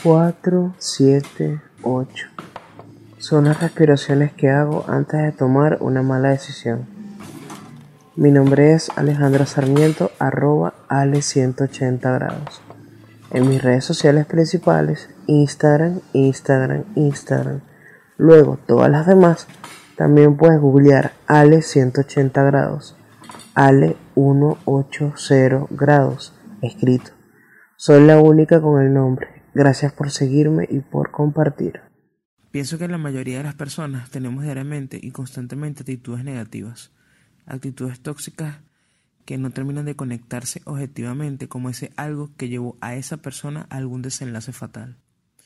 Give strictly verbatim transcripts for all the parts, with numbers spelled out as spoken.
Cuatro, siete, ocho. Son las respiraciones que hago antes de tomar una mala decisión. Mi nombre es Alejandro Sarmiento, arroba ale ciento ochenta grados. En mis redes sociales principales, Instagram, Instagram, Instagram. Luego, todas las demás, también puedes googlear Ale ciento ochenta grados. Ale ciento ochenta grados, escrito. Soy la única con el nombre. Gracias por seguirme y por compartir. Pienso que la mayoría de las personas tenemos diariamente y constantemente actitudes negativas, actitudes tóxicas que no terminan de conectarse objetivamente como ese algo que llevó a esa persona a algún desenlace fatal.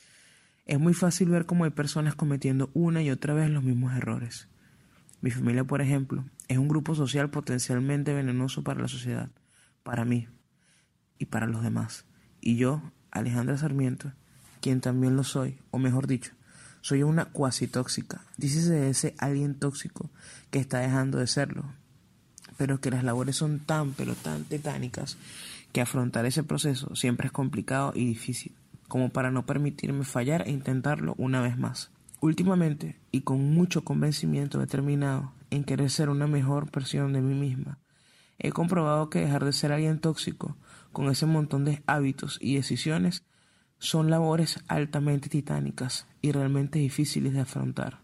Es muy fácil ver cómo hay personas cometiendo una y otra vez los mismos errores. Mi familia, por ejemplo, es un grupo social potencialmente venenoso para la sociedad, para mí y para los demás. Y yo, Alejandra Sarmiento, quien también lo soy, o mejor dicho, soy una cuasi tóxica. Dícese de ese alguien tóxico que está dejando de serlo, pero que las labores son tan, pero tan titánicas que afrontar ese proceso siempre es complicado y difícil, como para no permitirme fallar e intentarlo una vez más. Últimamente, y con mucho convencimiento determinado en querer ser una mejor versión de mí misma, he comprobado que dejar de ser alguien tóxico con ese montón de hábitos y decisiones son labores altamente titánicas y realmente difíciles de afrontar,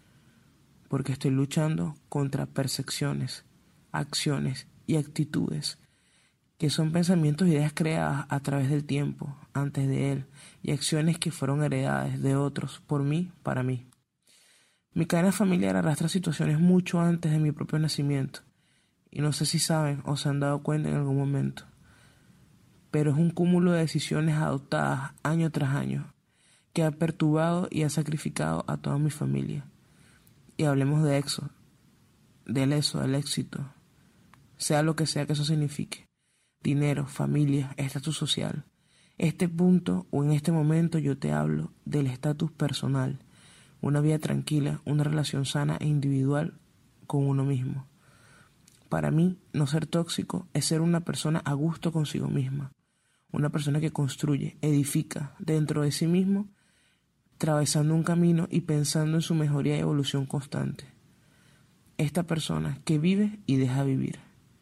porque estoy luchando contra percepciones, acciones y actitudes que son pensamientos e ideas creadas a través del tiempo, antes de él, y acciones que fueron heredadas de otros por mí, para mí. Mi cadena familiar arrastra situaciones mucho antes de mi propio nacimiento, y no sé si saben o se han dado cuenta en algún momento, pero es un cúmulo de decisiones adoptadas año tras año que ha perturbado y ha sacrificado a toda mi familia. Y hablemos de eso, del eso, del éxito, sea lo que sea que eso signifique. Dinero, familia, estatus social. Este punto o en este momento yo te hablo del estatus personal, una vida tranquila, una relación sana e individual con uno mismo. Para mí, no ser tóxico es ser una persona a gusto consigo misma, una persona que construye, edifica dentro de sí mismo, atravesando un camino y pensando en su mejoría y evolución constante. Esta persona que vive y deja vivir.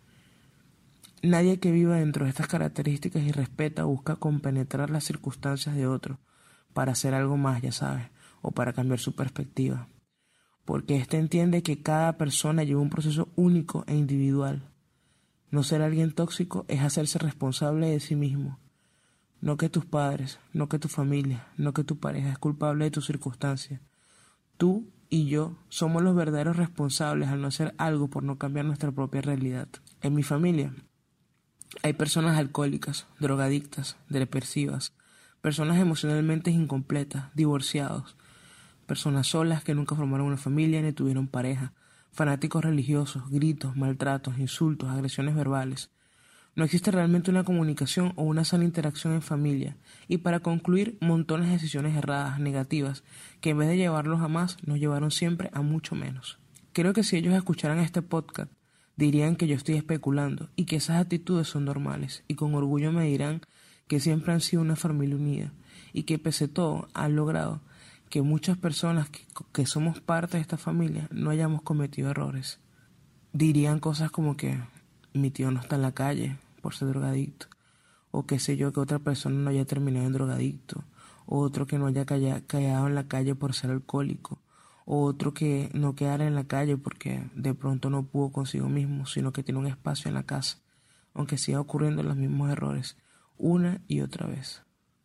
Nadie que viva dentro de estas características y respeta busca compenetrar las circunstancias de otro para hacer algo más, ya sabes, o para cambiar su perspectiva. Porque éste entiende que cada persona lleva un proceso único e individual. No ser alguien tóxico es hacerse responsable de sí mismo. No que tus padres, no que tu familia, no que tu pareja es culpable de tus circunstancias. Tú y yo somos los verdaderos responsables al no hacer algo por no cambiar nuestra propia realidad. En mi familia hay personas alcohólicas, drogadictas, depresivas, personas emocionalmente incompletas, divorciados, personas solas que nunca formaron una familia ni tuvieron pareja, fanáticos religiosos, gritos, maltratos, insultos, agresiones verbales. No existe realmente una comunicación o una sana interacción en familia, y para concluir, montones de decisiones erradas, negativas, que en vez de llevarlos a más, nos llevaron siempre a mucho menos. Creo que si ellos escucharan este podcast, dirían que yo estoy especulando y que esas actitudes son normales, y con orgullo me dirán que siempre han sido una familia unida, y que pese a todo han logrado que muchas personas que, que somos parte de esta familia no hayamos cometido errores. Dirían cosas como que mi tío no está en la calle por ser drogadicto, o qué sé yo, que otra persona no haya terminado en drogadicto, o otro que no haya quedado en la calle por ser alcohólico, o otro que no quedara en la calle porque de pronto no pudo consigo mismo, sino que tiene un espacio en la casa, aunque siga ocurriendo los mismos errores, una y otra vez.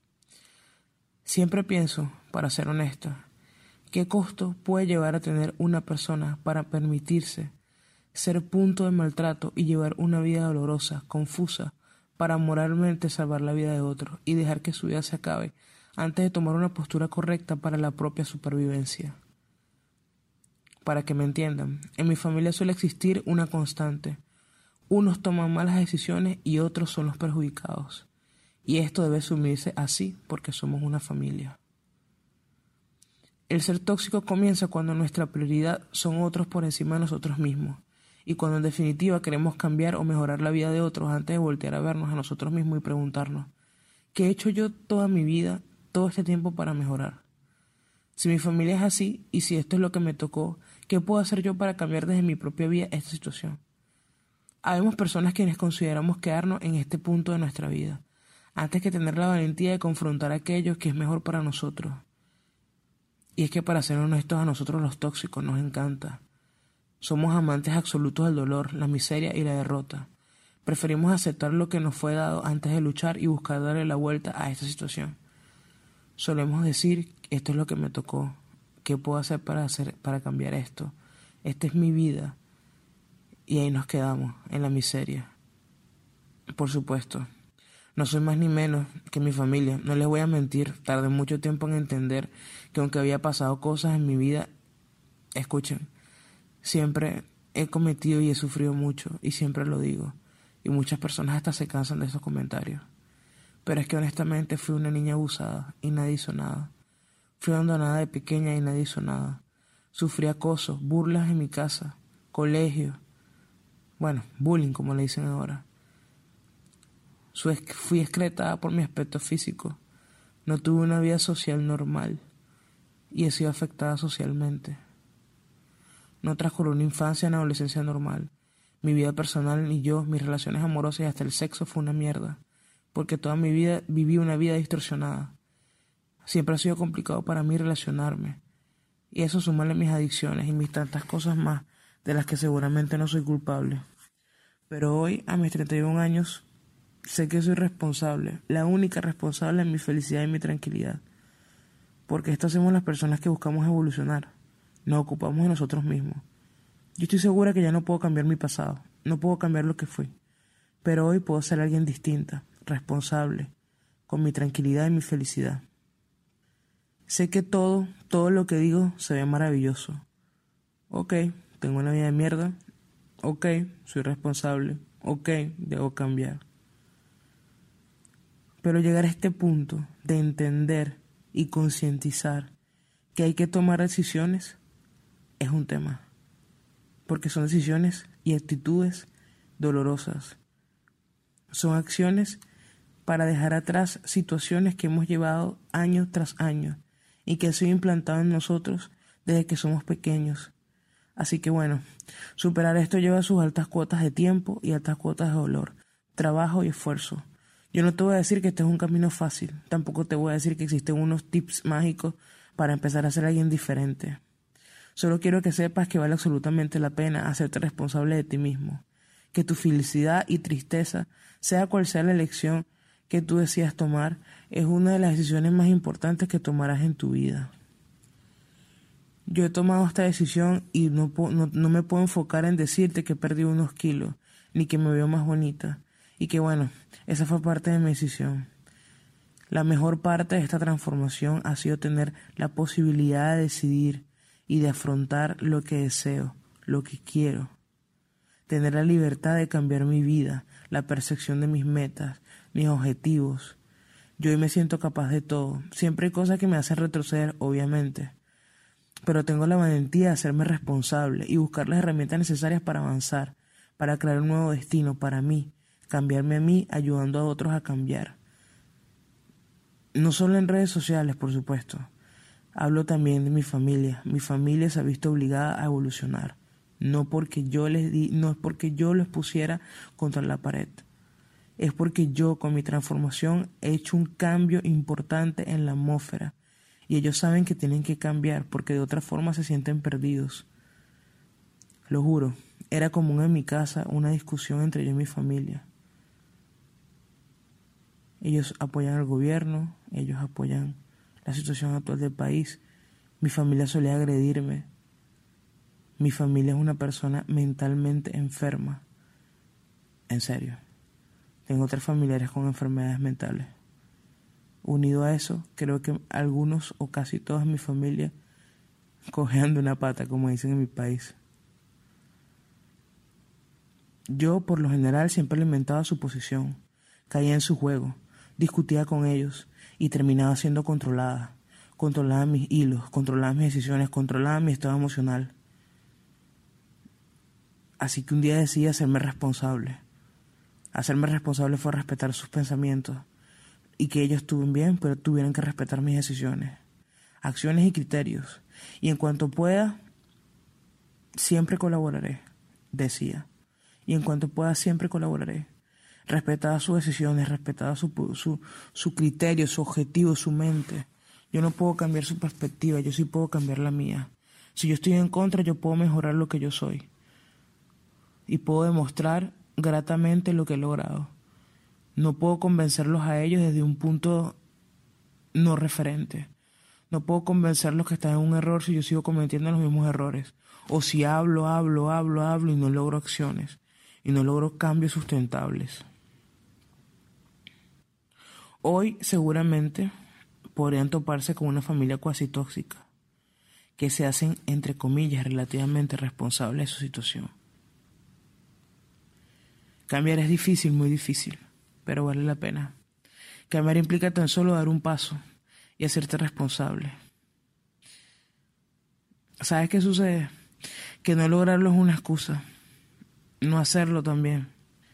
Siempre pienso, para ser honesta, ¿qué costo puede llevar a tener una persona para permitirse ser punto de maltrato y llevar una vida dolorosa, confusa, para moralmente salvar la vida de otros y dejar que su vida se acabe antes de tomar una postura correcta para la propia supervivencia? Para que me entiendan, en mi familia suele existir una constante. Unos toman malas decisiones y otros son los perjudicados. Y esto debe asumirse así porque somos una familia. El ser tóxico comienza cuando nuestra prioridad son otros por encima de nosotros mismos, y cuando en definitiva queremos cambiar o mejorar la vida de otros antes de voltear a vernos a nosotros mismos y preguntarnos, ¿qué he hecho yo toda mi vida todo este tiempo para mejorar. Si mi familia es así y si esto es lo que me tocó, ¿qué puedo hacer yo para cambiar desde mi propia vida esta situación? Habemos personas quienes consideramos quedarnos en este punto de nuestra vida, antes que tener la valentía de confrontar aquello que es mejor para nosotros. Y es que para ser honestos, a nosotros los tóxicos nos encanta. Somos amantes absolutos del dolor, la miseria y la derrota. Preferimos aceptar lo que nos fue dado antes de luchar y buscar darle la vuelta a esta situación. Solemos decir, esto es lo que me tocó, ¿qué puedo hacer para, hacer para cambiar esto? Esta es mi vida. Y ahí nos quedamos, en la miseria. Por supuesto, no soy más ni menos que mi familia, no les voy a mentir, tardé mucho tiempo en entender que aunque había pasado cosas en mi vida, escuchen, siempre he cometido y he sufrido mucho, y siempre lo digo, y muchas personas hasta se cansan de esos comentarios. Pero es que honestamente fui una niña abusada y nadie hizo nada. Fui abandonada de pequeña y nadie hizo nada. Sufrí acoso, burlas en mi casa, colegio, bueno, bullying como le dicen ahora. Fui excretada por mi aspecto físico. No tuve una vida social normal y he sido afectada socialmente. No transcurrió una infancia ni adolescencia normal. Mi vida personal, ni yo, mis relaciones amorosas y hasta el sexo fue una mierda, porque toda mi vida viví una vida distorsionada. Siempre ha sido complicado para mí relacionarme, y eso sumarle mis adicciones y mis tantas cosas más, de las que seguramente no soy culpable. Pero hoy, a mis treinta y un años, sé que soy responsable, la única responsable de mi felicidad y mi tranquilidad. Porque esto hacemos las personas que buscamos evolucionar, nos ocupamos de nosotros mismos. Yo estoy segura que ya no puedo cambiar mi pasado, no puedo cambiar lo que fui, pero hoy puedo ser alguien distinta, responsable, con mi tranquilidad y mi felicidad. Sé que todo, todo lo que digo se ve maravilloso. Ok, tengo una vida de mierda. Ok, soy responsable. Ok, debo cambiar. Pero llegar a este punto de entender y concientizar que hay que tomar decisiones es un tema. Porque son decisiones y actitudes dolorosas. Son acciones para dejar atrás situaciones que hemos llevado año tras año y que han sido implantadas en nosotros desde que somos pequeños. Así que bueno, superar esto lleva sus altas cuotas de tiempo y altas cuotas de dolor, trabajo y esfuerzo. Yo no te voy a decir que este es un camino fácil, tampoco te voy a decir que existen unos tips mágicos para empezar a ser alguien diferente. Solo quiero que sepas que vale absolutamente la pena hacerte responsable de ti mismo, que tu felicidad y tristeza, sea cual sea la elección que tú decidas tomar, es una de las decisiones más importantes que tomarás en tu vida. Yo he tomado esta decisión y no, no, no me puedo enfocar en decirte que perdí unos kilos, ni que me veo más bonita, y que bueno, esa fue parte de mi decisión. La mejor parte de esta transformación ha sido tener la posibilidad de decidir y de afrontar lo que deseo, lo que quiero. Tener la libertad de cambiar mi vida, la percepción de mis metas, mis objetivos. Yo hoy me siento capaz de todo. Siempre hay cosas que me hacen retroceder, obviamente. Pero tengo la valentía de hacerme responsable y buscar las herramientas necesarias para avanzar, para crear un nuevo destino para mí, cambiarme a mí, ayudando a otros a cambiar. No solo en redes sociales, por supuesto. Hablo también de mi familia. Mi familia se ha visto obligada a evolucionar. No porque yo les di, no es porque yo los pusiera contra la pared. Es porque yo con mi transformación he hecho un cambio importante en la atmósfera. Y ellos saben que tienen que cambiar porque de otra forma se sienten perdidos. Lo juro, era común en mi casa una discusión entre yo y mi familia. Ellos apoyan al gobierno, ellos apoyan la situación actual del país. Mi familia solía agredirme. Mi familia es una persona mentalmente enferma. En serio. Tengo tres familiares con enfermedades mentales. Unido a eso, creo que algunos o casi toda mi familia cojean de una pata, como dicen en mi país. Yo, por lo general, siempre alimentaba su posición, caía en su juego, discutía con ellos y terminaba siendo controlada. Controlaba mis hilos, controlaba mis decisiones, controlaba mi estado emocional. Así que un día decidí hacerme responsable. Hacerme responsable fue respetar sus pensamientos. y que ellos estuvieran bien, pero tuvieran que respetar mis decisiones, acciones y criterios. Y en cuanto pueda, siempre colaboraré, decía. Y en cuanto pueda, siempre colaboraré. Respetada sus decisiones, respetada su, su, su criterio, su objetivo, su mente. Yo no puedo cambiar su perspectiva, yo sí puedo cambiar la mía. Si yo estoy en contra, yo puedo mejorar lo que yo soy. Y puedo demostrar gratamente lo que he logrado. No puedo convencerlos a ellos desde un punto no referente. No puedo convencerlos que están en un error si yo sigo cometiendo los mismos errores. O si hablo, hablo, hablo, hablo y no logro acciones. Y no logro cambios sustentables. Hoy seguramente podrían toparse con una familia cuasi tóxica, que se hacen, entre comillas, relativamente responsables de su situación. Cambiar es difícil, muy difícil, pero vale la pena. Cambiar implica tan solo dar un paso y hacerte responsable. ¿Sabes qué sucede? Que no lograrlo es una excusa. No hacerlo también.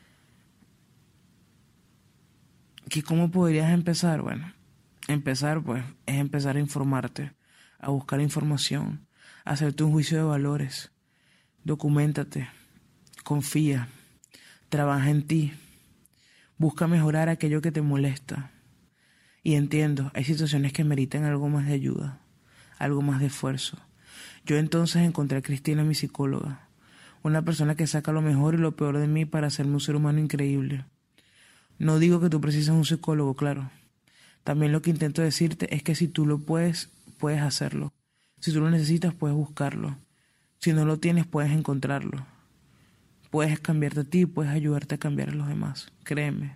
¿Que cómo podrías empezar? Bueno, empezar pues es empezar a informarte, a buscar información, a hacerte un juicio de valores. Documéntate, confía, trabaja en ti, busca mejorar aquello que te molesta. Y entiendo, hay situaciones que meritan algo más de ayuda, algo más de esfuerzo. Yo entonces encontré a Cristina, mi psicóloga, una persona que saca lo mejor y lo peor de mí para hacerme un ser humano increíble. No digo que tú precisas un psicólogo, claro. También lo que intento decirte es que si tú lo puedes, puedes hacerlo. Si tú lo necesitas, puedes buscarlo. Si no lo tienes, puedes encontrarlo. Puedes cambiarte a ti, puedes ayudarte a cambiar a los demás. Créeme.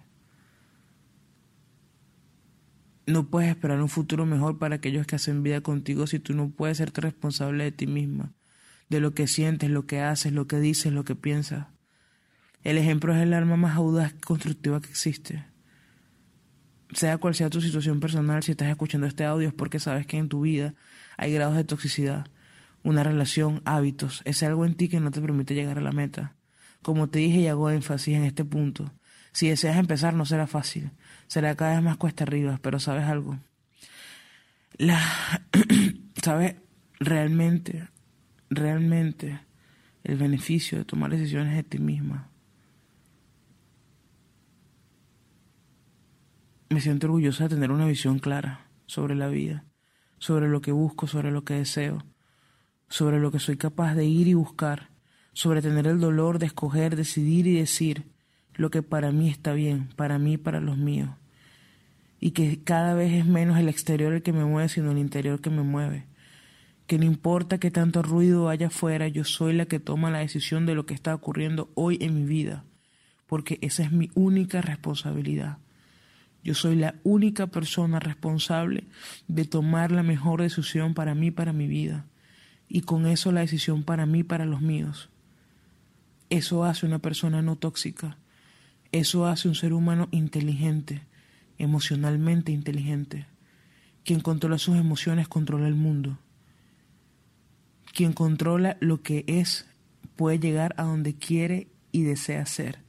No puedes esperar un futuro mejor para aquellos que hacen vida contigo si tú no puedes serte responsable de ti misma, de lo que sientes, lo que haces, lo que dices, lo que piensas. El ejemplo es el arma más audaz y constructiva que existe. Sea cual sea tu situación personal, si estás escuchando este audio es porque sabes que en tu vida hay grados de toxicidad, una relación, hábitos, es algo en ti que no te permite llegar a la meta. Como te dije y hago énfasis en este punto, si deseas empezar no será fácil, será cada vez más cuesta arriba, pero ¿sabes algo? La, ¿sabes? Realmente, realmente el beneficio de tomar decisiones de ti misma. Me siento orgullosa de tener una visión clara sobre la vida, sobre lo que busco, sobre lo que deseo, sobre lo que soy capaz de ir y buscar, sobre tener el dolor de escoger, decidir y decir lo que para mí está bien, para mí y para los míos. Y que cada vez es menos el exterior el que me mueve, sino el interior que me mueve. Que no importa qué tanto ruido haya afuera, yo soy la que toma la decisión de lo que está ocurriendo hoy en mi vida, porque esa es mi única responsabilidad. Yo soy la única persona responsable de tomar la mejor decisión para mí, para mi vida. Y con eso la decisión para mí, para los míos. Eso hace una persona no tóxica. Eso hace un ser humano inteligente, emocionalmente inteligente. Quien controla sus emociones controla el mundo. Quien controla lo que es puede llegar a donde quiere y desea ser.